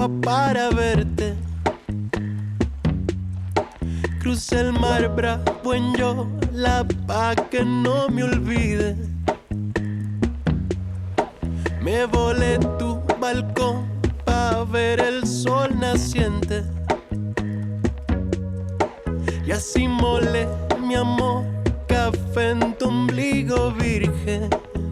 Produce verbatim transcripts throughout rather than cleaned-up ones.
agua para verte. Crucé el mar bravo en Yola pa' que no me olvide. Me volé tu balcón pa' ver el sol naciente. Y así molé mi amor, café en tu ombligo virgen.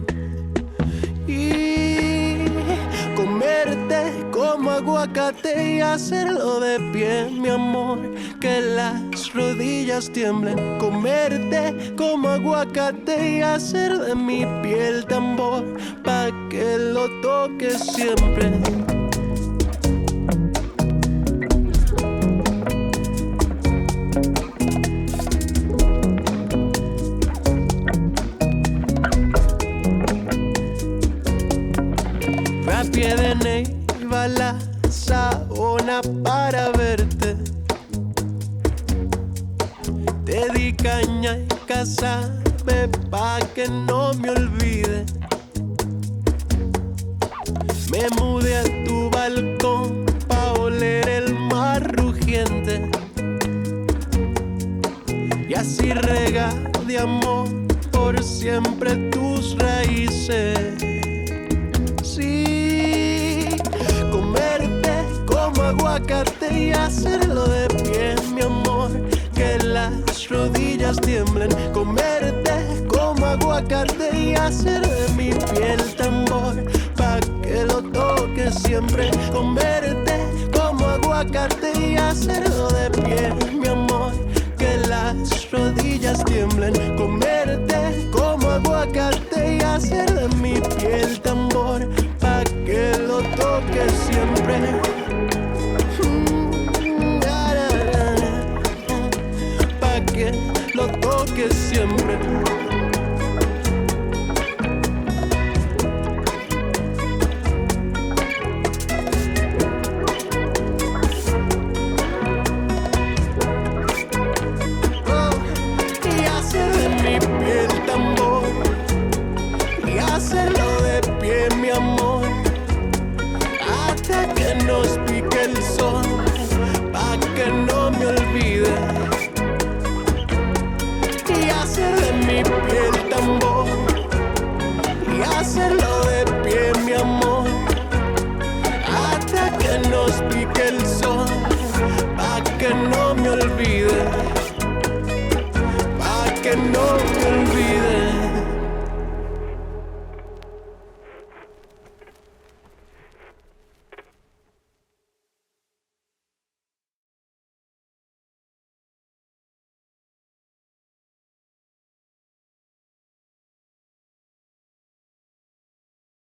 Y comerte como aguacate y hacerlo de pie, mi amor, que las rodillas tiemblen. Comerte como aguacate y hacer de mi piel tambor, pa' que lo toques siempre. A pie de Neiva la Saona para verte. Te di caña y casabe pa' que no me olvide. Me mudé a tu balcón pa' oler el mar rugiente. Y así rega de amor por siempre tus raíces. Sí, comerte como aguacate y hacerlo de pie, mi amor, que las rodillas tiemblen. Comerte como aguacate y hacer de mi piel tambor, pa' que lo toques siempre. Comerte como aguacate y hacerlo de pie, mi amor, que las rodillas tiemblen. Comerte como aguacate y hacer de mi piel tambor, pa' que lo toques siempre. Mm, da, da, da, da. Pa' que lo toques siempre. Hacerlo de pie, mi amor, hasta que nos pique el sol, pa' que no me olvide. Y hacer de mi piel tambor, y hacerlo de pie, mi amor, hasta que nos pique el